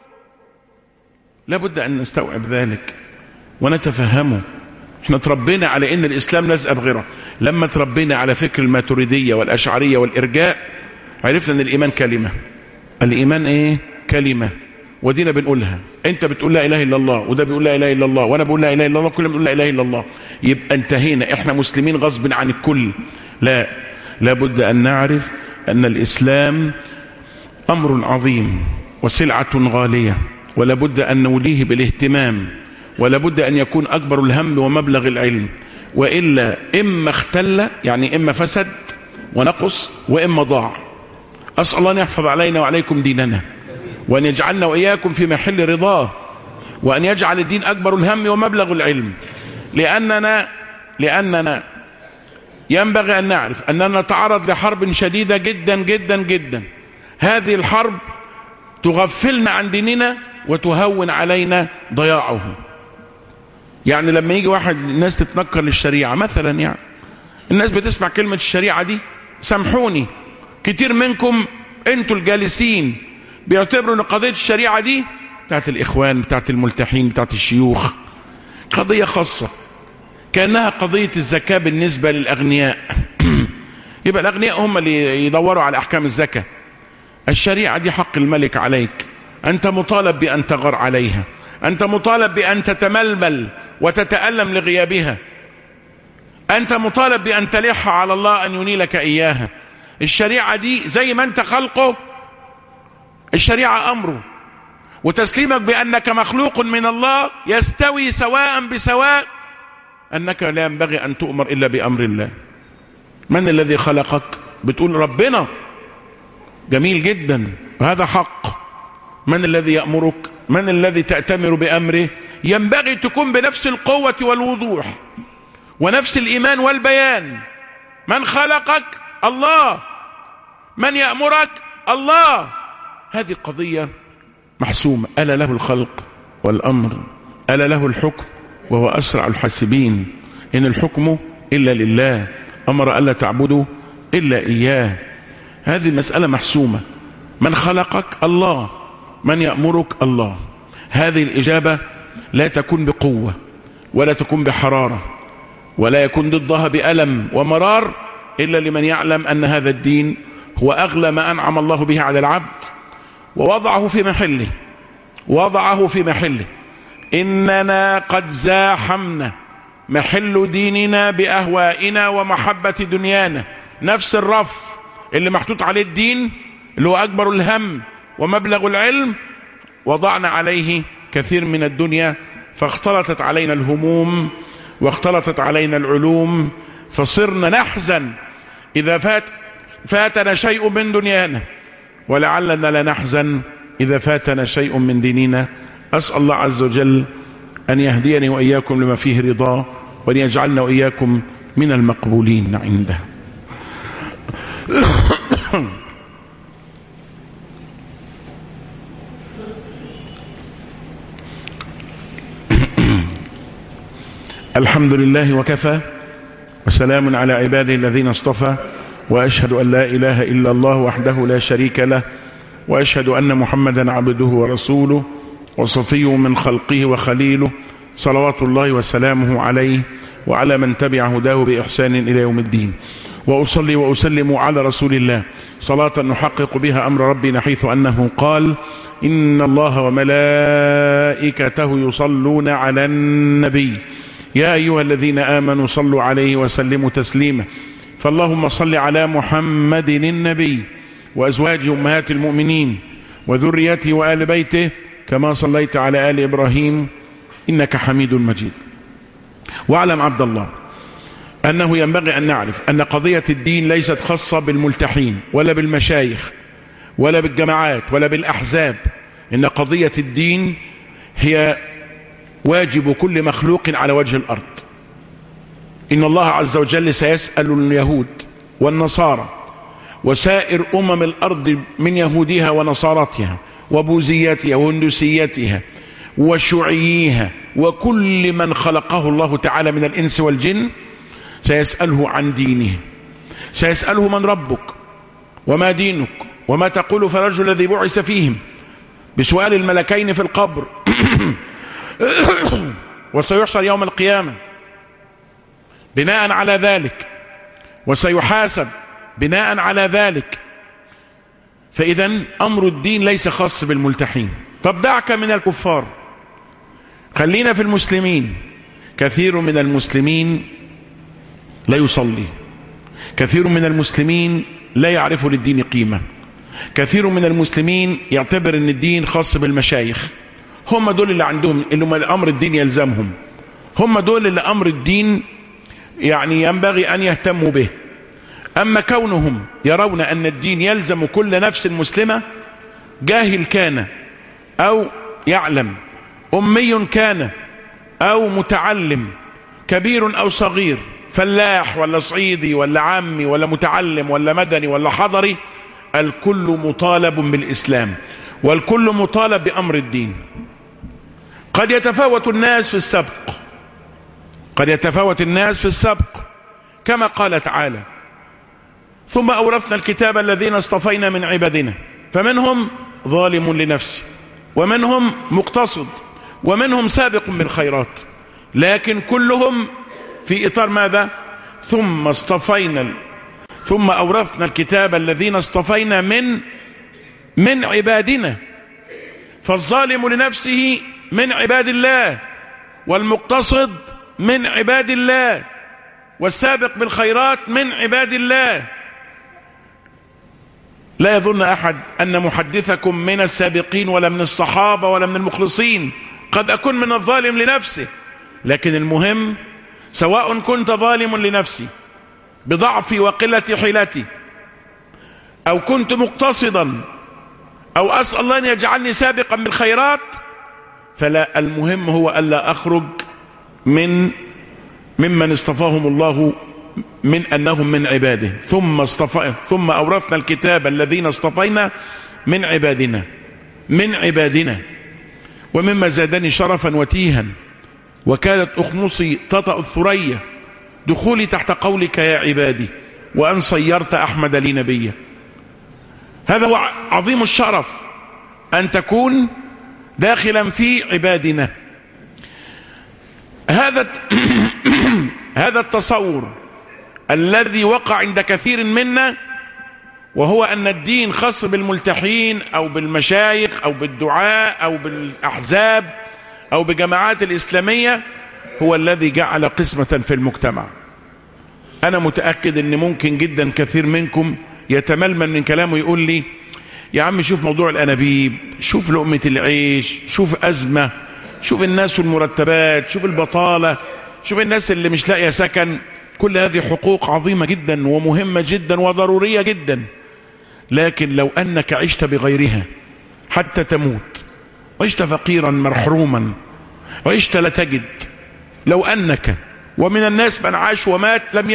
لابد أن نستوعب ذلك ونتفهمه. احنا تربينا على ان الاسلام لازق بغيره. لما تربينا على فكر الماتريدية والاشعرية والارجاء عرفنا ان الايمان كلمة. الايمان ايه؟ كلمة، ودينا بنقولها. انت بتقول لا اله الا الله، وده بيقول لا اله الا الله، وانا بقول لا اله الا الله، كلنا بنقول لا اله الا الله. يبقى انتهينا، احنا مسلمين غصب عن الكل. لا، لابد ان نعرف ان الاسلام امر عظيم وسلعة غالية، ولابد ان نوليه بالاهتمام، ولابد أن يكون أكبر الهم ومبلغ العلم، وإلا إما اختل، يعني إما فسد ونقص، وإما ضاع. أسأل الله أن يحفظ علينا وعليكم ديننا، وأن يجعلنا وإياكم في محل رضاه، وأن يجعل الدين أكبر الهم ومبلغ العلم. لأننا ينبغي أن نعرف أننا نتعرض لحرب شديدة جدا جدا جدا. هذه الحرب تغفلنا عن ديننا وتهون علينا ضياعه. يعني لما يجي واحد الناس تتنكر للشريعة مثلا، يعني الناس بتسمع كلمة الشريعة دي، سامحوني كتير منكم انتوا الجالسين بيعتبروا ان قضية الشريعة دي بتاعت الإخوان، بتاعت الملتحين، بتاعت الشيوخ، قضية خاصة، كأنها قضية الزكاة بالنسبة للأغنياء. يبقى الأغنياء هم اللي يدوروا على أحكام الزكاة. الشريعة دي حق الملك عليك، أنت مطالب بأن تغار عليها، أنت مطالب بأن تتململ وتتألم لغيابها، أنت مطالب بأن تلح على الله أن ينيلك إياها. الشريعة دي زي ما أنت خلقه، الشريعة أمره، وتسليمك بأنك مخلوق من الله يستوي سواء بسواء، أنك لا ينبغي أن تؤمر إلا بأمر الله. من الذي خلقك؟ بتقول ربنا، جميل جدا، هذا حق. من الذي يأمرك؟ من الذي تأتمر بأمره؟ ينبغي تكون بنفس القوة والوضوح ونفس الإيمان والبيان. من خلقك؟ الله. من يأمرك؟ الله. هذه قضية محسومة. ألا له الخلق والأمر، ألا له الحكم وهو أسرع الحاسبين. إن الحكم إلا لله، أمر ألا تعبدوا إلا إياه. هذه مسألة محسومة. من خلقك؟ الله. من يأمرك؟ الله. هذه الإجابة لا تكون بقوة ولا تكون بحرارة ولا يكون ضدها بألم ومرار، إلا لمن يعلم أن هذا الدين هو أغلى ما أنعم الله به على العبد، ووضعه في محله، وضعه في محله. إننا قد زاحمنا محل ديننا بأهوائنا ومحبة دنيانا. نفس الرف اللي محطوط عليه الدين اللي هو أكبر الهم ومبلغ العلم، وضعنا عليه كثير من الدنيا، فاختلطت علينا الهموم واختلطت علينا العلوم، فصرنا نحزن إذا فاتنا شيء من دنيانا، ولعلنا لا نحزن إذا فاتنا شيء من ديننا. أسأل الله عز وجل أن يهديني وإياكم لما فيه رضاه، وأن يجعلنا وإياكم من المقبولين عنده. الحمد لله وكفى، وسلام على عباده الذين اصطفى، وأشهد أن لا إله إلا الله وحده لا شريك له، وأشهد أن محمدا عبده ورسوله وصفيه من خلقه وخليله، صلوات الله وسلامه عليه وعلى من تبع هداه بإحسان إلى يوم الدين. وأصلي وأسلم على رسول الله صلاة نحقق بها أمر ربنا، حيث أنه قال: إن الله وملائكته يصلون على النبي يا أيها الذين آمنوا صلوا عليه وسلموا تسليما. فاللهم صل على محمد النبي وأزواجه أمهات المؤمنين وذريته وآل بيته كما صليت على آل إبراهيم إنك حميد مجيد. واعلم عبد الله أنه ينبغي أن نعرف أن قضية الدين ليست خاصة بالملتحين ولا بالمشايخ ولا بالجماعات ولا بالأحزاب، إن قضية الدين هي واجب كل مخلوق على وجه الأرض. إن الله عز وجل سيسأل اليهود والنصارى وسائر أمم الأرض من يهودها ونصارتها وبوذيتها وهندوسيتها وشيوعيها وكل من خلقه الله تعالى من الإنس والجن، سيسأله عن دينه، سيسأله من ربك وما دينك وما تقول في الرجل الذي بعث فيهم، بسؤال الملكين في القبر وسيحشر يوم القيامة بناء على ذلك، وسيحاسب بناء على ذلك. فإذا أمر الدين ليس خاص بالملتحين. طب دعك من الكفار، خلينا في المسلمين. كثير من المسلمين لا يصلي، كثير من المسلمين لا يعرف للدين قيمة، كثير من المسلمين يعتبر أن الدين خاص بالمشايخ، هم دول اللي عندهم اللي أمر الدين يلزمهم، هم دول اللي أمر الدين يعني ينبغي أن يهتموا به. أما كونهم يرون أن الدين يلزم كل نفس مسلمة، جاهل كان أو يعلم، أمي كان أو متعلم، كبير أو صغير، فلاح ولا صعيدي ولا عامي ولا متعلم ولا مدني ولا حضري، الكل مطالب بالإسلام والكل مطالب بأمر الدين. قد يتفاوت الناس في السبق، قد يتفاوت الناس في السبق، كما قال تعالى: ثم أورثنا الكتاب الذين اصطفينا من عبادنا فمنهم ظالم لنفسه ومنهم مقتصد ومنهم سابق بالخيرات، لكن كلهم في إطار ماذا؟ ثم أورثنا الكتاب الذين اصطفينا من عبادنا. فالظالم لنفسه من عباد الله، والمقتصد من عباد الله، والسابق بالخيرات من عباد الله. لا يظن أحد أن محدثكم من السابقين ولا من الصحابة ولا من المخلصين، قد أكون من الظالم لنفسه، لكن المهم سواء كنت ظالم لنفسي بضعفي وقلة حيلتي، أو كنت مقتصدا، أو أسأل الله أن يجعلني سابقا بالخيرات، فلا، المهم هو ألا أخرج ممن اصطفاهم الله من أنهم من عباده. ثم أورثنا الكتاب الذين اصطفينا من عبادنا. ومما زادني شرفا وتيها وكانت أخمصي تطأ الثريا دخولي تحت قولك يا عبادي، وأن صيرت أحمد لي نبيا. هذا هو عظيم الشرف، أن تكون داخلا في عبادنا. هذا التصور الذي وقع عند كثير منا، وهو أن الدين خاص بالملتحين أو بالمشايخ أو بالدعاء أو بالأحزاب أو بجماعات الإسلامية هو الذي جعل قسمة في المجتمع. أنا متأكد أن ممكن جدا كثير منكم يتململ من كلامه يقول لي يا عم شوف موضوع الأنابيب، شوف لقمة العيش، شوف أزمة، شوف الناس والمرتبات، شوف البطالة، شوف الناس اللي مش لاقية سكن. كل هذه حقوق عظيمة جدا ومهمة جدا وضرورية جدا، لكن لو أنك عشت بغيرها حتى تموت، عشت فقيرا مرحروما، عشت لا تجد، لو أنك ومن الناس من عاش ومات لم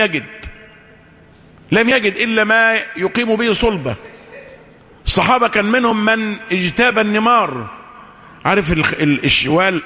يجد إلا ما يقيم به صلبة. الصحابة كان منهم من اجتاب النمار. عارف الشوال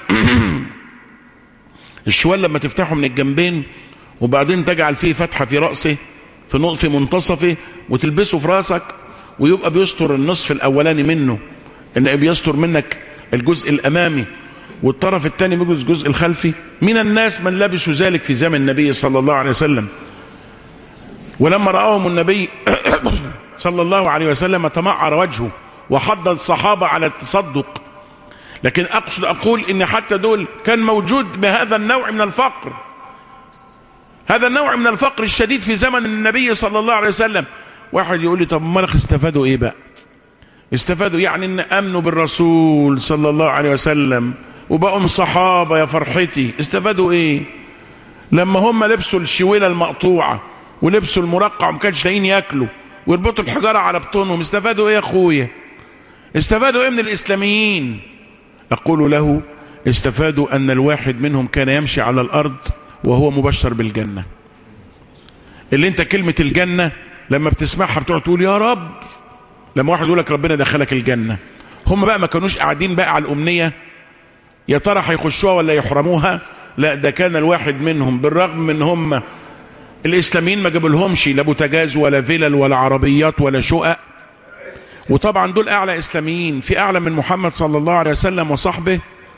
الشوال لما تفتحه من الجنبين وبعدين تجعل فيه فتحة في رأسه في منتصفه وتلبسه في راسك، ويبقى بيستر النصف الأولاني منه، إن بيستر منك الجزء الأمامي والطرف الثاني بيجوز الجزء الخلفي. من الناس من لبسوا ذلك في زمن النبي صلى الله عليه وسلم، ولما رآهم النبي صلى الله عليه وسلم تمعر وجهه وحض الصحابة على التصدق. لكن أقول إن حتى دول كان موجود بهذا النوع من الفقر، هذا النوع من الفقر الشديد في زمن النبي صلى الله عليه وسلم. واحد يقول لي طب مالك استفادوا إيه بقى؟ استفادوا يعني إن أمنوا بالرسول صلى الله عليه وسلم وبقوا صحابة يا فرحتي. استفادوا إيه لما هم لبسوا الشويلة المقطوعة ولبسوا المرقع وما كانش لاقيين ياكلوا ويربطوا الحجارة على بطونهم؟ استفادوا إيه يا أخويا؟ استفادوا إيه من الإسلاميين؟ أقول له استفادوا أن الواحد منهم كان يمشي على الأرض وهو مبشر بالجنة. اللي انت كلمة الجنة لما بتسمعها بتقعد تقول يا رب، لما واحد يقول لك ربنا دخلك الجنة. هم بقى ما كانوش قاعدين بقى على الأمنية يا ترى هيخشوها ولا يحرموها، لا ده كان الواحد منهم بالرغم من هم الإسلاميين ما جابوا لهمش لا بوتاجاز ولا فيلل ولا عربيات ولا شقق، وطبعا دول أعلى إسلاميين، في أعلى من محمد صلى الله عليه وسلم وصحبه.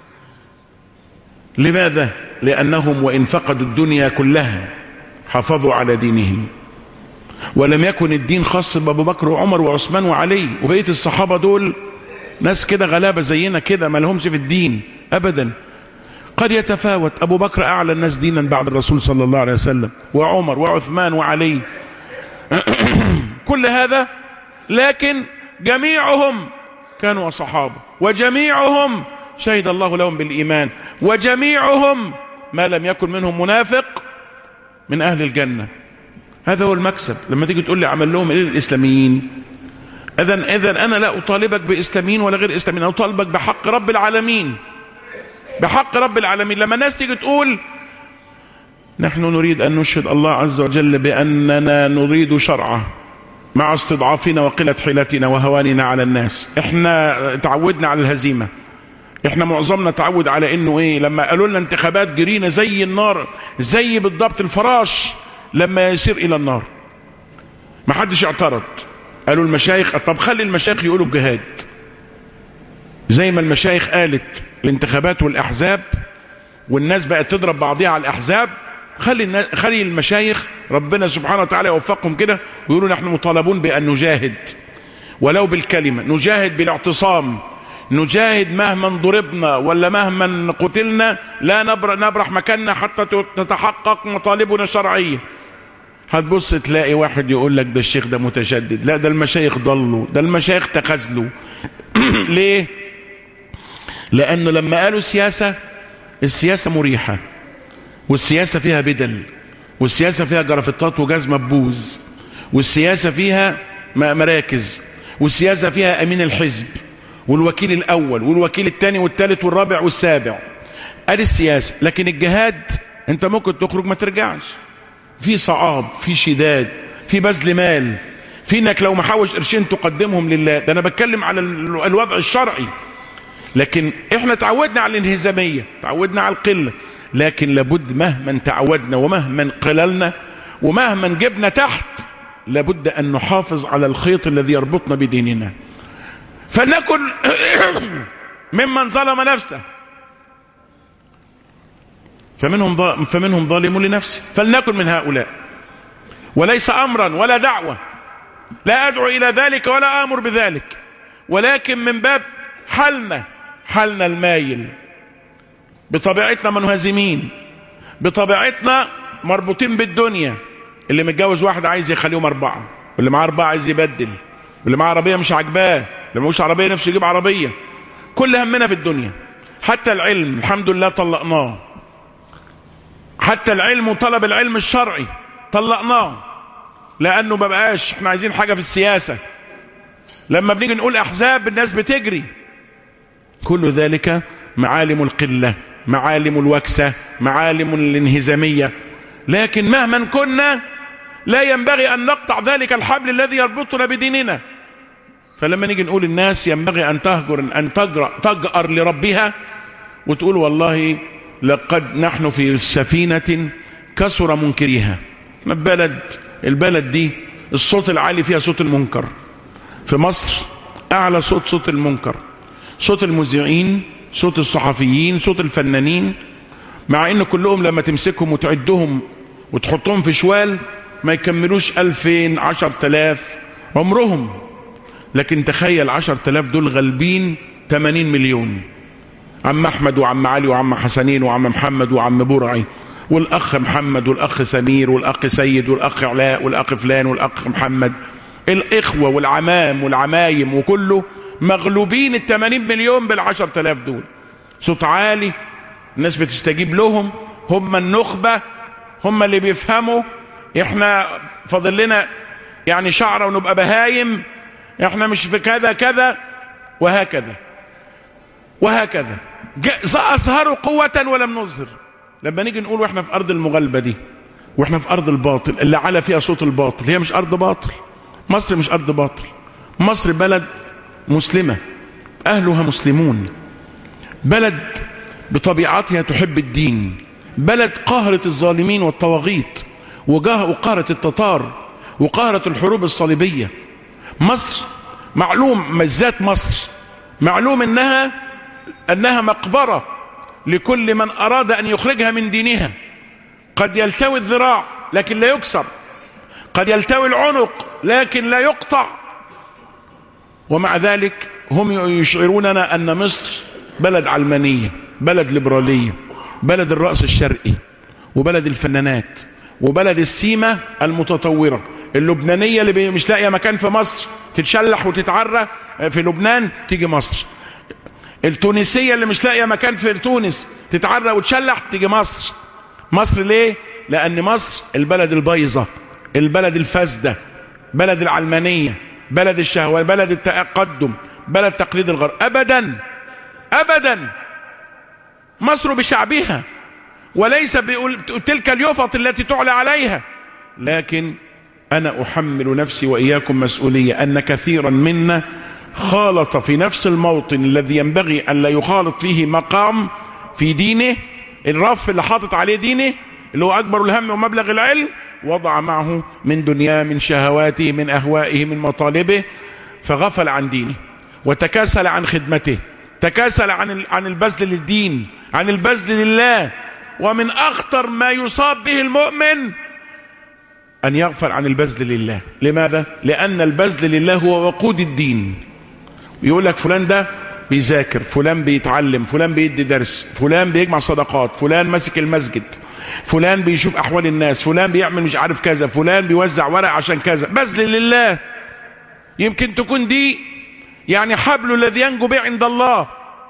لماذا؟ لأنهم وإن فقدوا الدنيا كلها حافظوا على دينهم، ولم يكن الدين خاص بأبو بكر وعمر وعثمان وعلي وبقية الصحابة. دول ناس كده غلابة زينا كده ما لهمش في الدين أبدا. قد يتفاوت، أبو بكر أعلى الناس دينا بعد الرسول صلى الله عليه وسلم، وعمر وعثمان وعلي كل هذا، لكن جميعهم كانوا صحابة، وجميعهم شهد الله لهم بالإيمان، وجميعهم ما لم يكن منهم منافق من أهل الجنة. هذا هو المكسب. لما تيجي تقول لي عمل لهم إيه الإسلاميين؟ إذن أنا لا أطالبك بإسلاميين ولا غير إسلاميين، أنا أطالبك بحق رب العالمين، بحق رب العالمين. لما الناس تيجي تقول نحن نريد أن نشهد الله عز وجل بأننا نريد شرعه مع استضعافنا وقلة حيلتنا وهواننا على الناس، احنا تعودنا على الهزيمة، احنا معظمنا تعود على انه ايه، لما قالوا لنا انتخابات جرينا زي النار، زي بالضبط الفراش لما يسير الى النار. ما حدش اعترض. قالوا المشايخ طب خلي المشايخ يقولوا الجهاد زي ما المشايخ قالت الانتخابات والاحزاب والناس بقت تضرب بعضيها على الاحزاب. خلي المشايخ ربنا سبحانه وتعالى يوفقهم كده ويقولوا نحن مطالبون بأن نجاهد ولو بالكلمة، نجاهد بالاعتصام، نجاهد مهما ضربنا ولا مهما قتلنا، لا نبرح مكاننا حتى تتحقق مطالبنا الشرعية. هتبص تلاقي واحد يقول لك ده الشيخ ده متشدد، لا ده المشايخ ضلوا، ده المشايخ تخاذلوا. ليه؟ لأنه لما قالوا سياسة، السياسة مريحة، والسياسة فيها بدل، والسياسة فيها جرافطات وجزمة ببوز، والسياسة فيها مراكز، والسياسة فيها أمين الحزب والوكيل الأول والوكيل الثاني والثالث والرابع والسابع. ادي السياسة. لكن الجهاد انت ممكن تخرج ما ترجعش، في صعاب، في شداد، في بذل مال، في انك لو محوش قرشين تقدمهم لله. ده انا بتكلم على الوضع الشرعي. لكن احنا تعودنا على الانهزامية، تعودنا على القلة، لكن لابد مهما تعودنا ومهما قللنا ومهما جبنا تحت لابد أن نحافظ على الخيط الذي يربطنا بديننا. فلنكن ممن ظلم نفسه فمنهم ظالم لنفسه، فلنكن من هؤلاء. وليس أمرا ولا دعوة، لا أدعو إلى ذلك ولا آمر بذلك، ولكن من باب حالنا المايل بطبيعتنا منهزمين، بطبيعتنا مربوطين بالدنيا. اللي متجوز واحد عايز يخليهم 4، واللي معاه 4 عايز يبدل، واللي معاه عربية مش عاجباه، اللي معهوش عربية نفسه يجيب عربية. كل همنا في الدنيا. حتى العلم الحمد لله طلقناه، حتى العلم وطلب العلم الشرعي طلقناه، لأنه ما بقاش احنا عايزين حاجة في السياسة. لما بنيجي نقول أحزاب الناس بتجري. كل ذلك معالم القلة، معالم الوكسة، معالم الانهزامية. لكن مهما كنا لا ينبغي أن نقطع ذلك الحبل الذي يربطنا بديننا. فلما نيجي نقول الناس ينبغي أن تجأر لربها، وتقول والله لقد نحن في سفينة كسر منكرها. البلد دي الصوت العالي فيها صوت المنكر. في مصر أعلى صوت المنكر، صوت المذيعين، صوت الصحفيين، صوت الفنانين، مع إن كلهم لما تمسكهم وتعدهم وتحطهم في شوال ما يكملوش 2000 10,000 عمرهم. لكن تخيل 10,000 دول غالبين 80 مليون. عم أحمد وعم علي وعم حسنين وعم محمد وعم برعي، والأخ محمد والأخ سمير والأخ سيد والأخ علاء والأخ فلان والأخ محمد، الإخوة والعمام والعمايم، وكله مغلوبين 80 مليون بال10,000 دول. صوت عالي، الناس بتستجيب لهم، هم النخبة، هم اللي بيفهموا. احنا فاضل لنا يعني شعرة ونبقى بهايم، احنا مش في كذا كذا، وهكذا وهكذا. أظهروا قوة ولم نظهر. لما نيجي نقول واحنا في أرض المغالبة دي، واحنا في أرض الباطل اللي على فيها صوت الباطل، هي مش أرض باطل. مصر مش أرض باطل. مصر بلد مسلمة، أهلها مسلمون، بلد بطبيعتها تحب الدين، بلد قهرت الظالمين والطواغيت، وقهرت التتار، وقهرت الحروب الصليبية. مصر معلوم مزات مصر، معلوم أنها مقبرة لكل من أراد أن يخرجها من دينها. قد يلتوي الذراع لكن لا يكسر، قد يلتوي العنق لكن لا يقطع. ومع ذلك هم يشعروننا أن مصر بلد علمانية، بلد ليبرالية، بلد الرأس الشرقي، وبلد الفنانات، وبلد السيمة المتطورة. اللبنانية اللي مش لاقيه مكان في مصر تتشلح وتتعرى في لبنان تيجي مصر. التونسية اللي مش لاقيه مكان في تونس تتعرى وتشلح تيجي مصر. مصر ليه؟ لأن مصر البلد البيضة، البلد الفاسدة، بلد العلمانية، بلد الشهوة، بلد التقدم، بلد تقليد الغرب. أبدا أبدا. مصر بشعبها، وليس بتلك اليفط التي تعلى عليها. لكن أنا أحمل نفسي وإياكم مسؤولية أن كثيرا منا خالط في نفس الموطن الذي ينبغي أن لا يخالط فيه مقام في دينه، الرف اللي حاطط عليه دينه اللي هو أكبر الهم ومبلغ العلم، وضع معه من دنياه، من شهواته، من أهوائه، من مطالبه، فغفل عن دينه وتكاسل عن خدمته، تكاسل عن البذل للدين، عن البذل لله. ومن أخطر ما يصاب به المؤمن أن يغفل عن البذل لله. لماذا؟ لأن البذل لله هو وقود الدين. يقول لك فلان ده بيذاكر، فلان بيتعلم، فلان بيدي درس، فلان بيجمع صدقات، فلان ماسك المسجد، فلان بيشوف أحوال الناس، فلان بيعمل مش عارف كذا، فلان بيوزع ورق عشان كذا. بذل لله. يمكن تكون دي يعني حبل الذي ينجو به عند الله.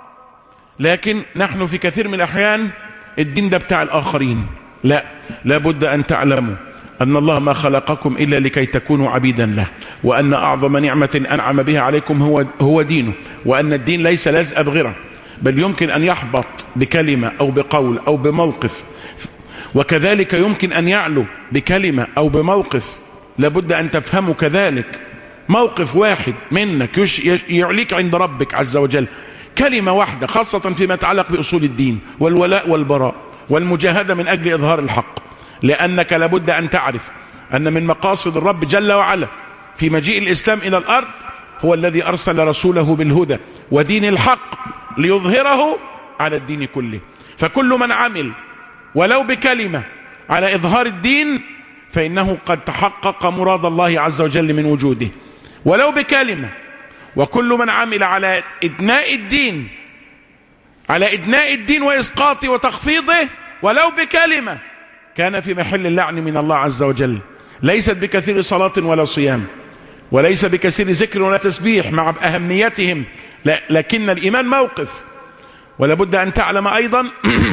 لكن نحن في كثير من الأحيان الدين ده بتاع الآخرين. لا، لابد أن تعلموا أن الله ما خلقكم إلا لكي تكونوا عبيدا له، وأن أعظم نعمة أنعم بها عليكم هو دينه، وأن الدين ليس لازق بغيره، بل يمكن أن يحبط بكلمة أو بقول أو بموقف، وكذلك يمكن أن يعلو بكلمة أو بموقف. لابد أن تفهموا كذلك. موقف واحد منك يعليك عند ربك عز وجل، كلمة واحدة، خاصة فيما يتعلق بأصول الدين والولاء والبراء والمجاهدة من أجل إظهار الحق. لأنك لابد أن تعرف أن من مقاصد الرب جل وعلا في مجيء الإسلام إلى الأرض هو الذي أرسل رسوله بالهدى ودين الحق ليظهره على الدين كله. فكل من عمل ولو بكلمة على إظهار الدين فإنه قد تحقق مراد الله عز وجل من وجوده، ولو بكلمة. وكل من عمل على إدناء الدين على إدناء الدين وإسقاطه وتخفيضه ولو بكلمة كان في محل اللعن من الله عز وجل. ليست بكثير صلاة ولا صيام، وليس بكثير ذكر ولا تسبيح مع أهميتهم، لكن الإيمان موقف. ولابد أن تعلم أيضا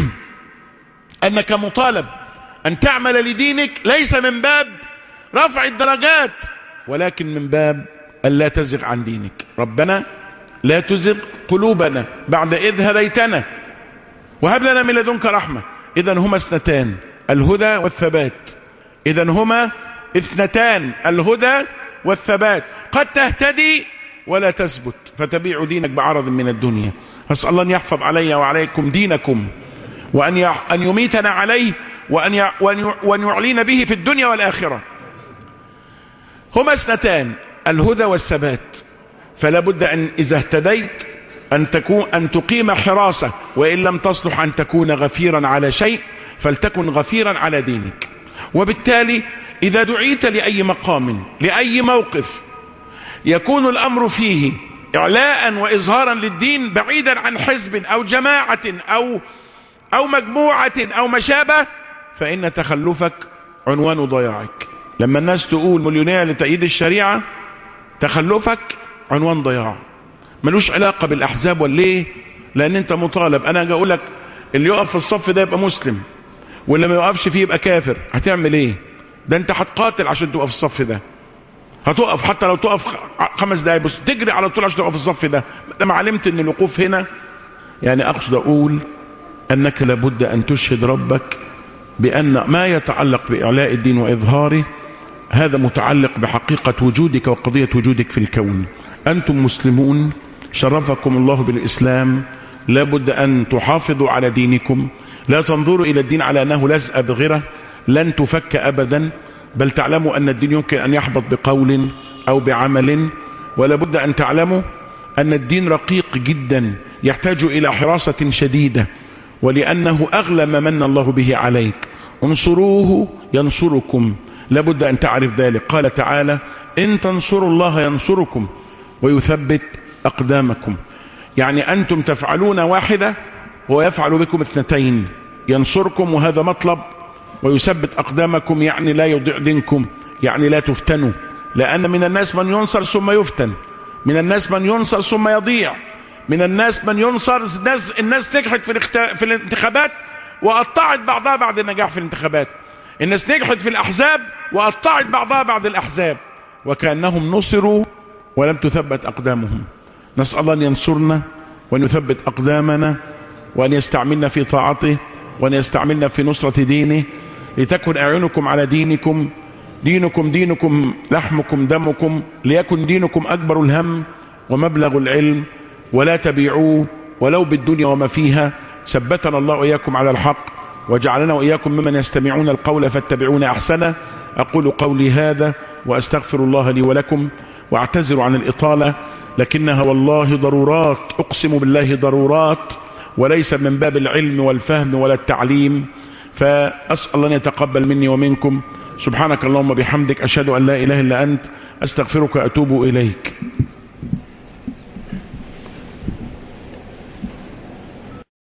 أنك مطالب أن تعمل لدينك، ليس من باب رفع الدرجات ولكن من باب أن لا تزغ عن دينك. ربنا لا تزغ قلوبنا بعد إذ هديتنا وهب لنا من لدنك رحمة. إذن هما اثنتان، الهدى والثبات. إذن هما اثنتان، الهدى والثبات. قد تهتدي ولا تثبت فتبيع دينك بعرض من الدنيا. أسأل الله أن يحفظ علي وعليكم دينكم، وأن يميتنا عليه، وأن يعلينا به في الدنيا والآخرة. هما اثنتان، الهدى والثبات. فلا بد أن إذا اهتديت أن تقيم حراسة، وإن لم تصلح أن تكون غفيرا على شيء فلتكن غفيرا على دينك. وبالتالي إذا دعيت لأي مقام لأي موقف يكون الأمر فيه إعلاء وإظهارا للدين بعيدا عن حزب أو جماعة أو مجموعة أو ما شابه، فإن تخلفك عنوان ضياعك. لما الناس تقول مليونية لتأييد الشريعة، تخلفك عنوان ضياع، ملوش علاقة بالأحزاب. وليه؟ لأن أنت مطالب. أنا أجي أقول لك اللي يقف في الصف ده يبقى مسلم، واللي ما يقفش فيه يبقى كافر. هتعمل إيه؟ ده أنت هتقاتل عشان تقف في الصف ده، هتقف حتى لو تقف 5 دقايق بس تجري على طول عشان تقف في الصف ده. لما علمت أن الوقوف هنا، يعني أقصد أقول أنك لابد أن تشهد ربك بأن ما يتعلق بإعلاء الدين وإظهاره هذا متعلق بحقيقة وجودك وقضية وجودك في الكون. أنتم مسلمون، شرفكم الله بالإسلام، لابد أن تحافظوا على دينكم. لا تنظروا إلى الدين على أنه لزق بغيره، لن تفك أبدا، بل تعلموا أن الدين يمكن أن يحبط بقول أو بعمل. ولابد أن تعلموا أن الدين رقيق جدا، يحتاج إلى حراسة شديدة، ولأنه أغلى ما من الله به عليك. انصروه ينصركم، لابد أن تعرف ذلك. قال تعالى: إن تنصروا الله ينصركم ويثبت أقدامكم. يعني أنتم تفعلون واحدة ويفعل بكم اثنتين، ينصركم وهذا مطلب، ويثبت أقدامكم يعني لا يضيع دينكم، يعني لا تفتنوا. لأن من الناس من ينصر ثم يفتن، من الناس من ينصر ثم يضيع، من الناس من ينصر. الناس نجحت في الانتخابات وقطعت بعضها بعد النجاح في الانتخابات. الناس نجحت في الأحزاب وقطعت بعضها بعد الأحزاب، وكأنهم نصروا ولم تثبت أقدامهم. نسأل الله أن ينصرنا وأن يثبت أقدامنا، وأن يستعملنا في طاعته، وأن يستعملنا في نصرة دينه، لتكن أعينكم على دينكم. دينكم لحمكم دمكم، ليكن دينكم أكبر الهم ومبلغ العلم، ولا تبيعوه ولو بالدنيا وما فيها. ثبتنا الله وإياكم على الحق، وجعلنا وإياكم ممن يستمعون القول فاتبعون أحسنه. أقول قولي هذا وأستغفر الله لي ولكم، وأعتذر عن الإطالة، لكنها والله ضرورات، أقسم بالله ضرورات، وليس من باب العلم والفهم ولا التعليم. فأسأل الله أن يتقبل مني ومنكم. سبحانك اللهم بحمدك، أشهد أن لا إله إلا أنت، أستغفرك وأتوب إليك.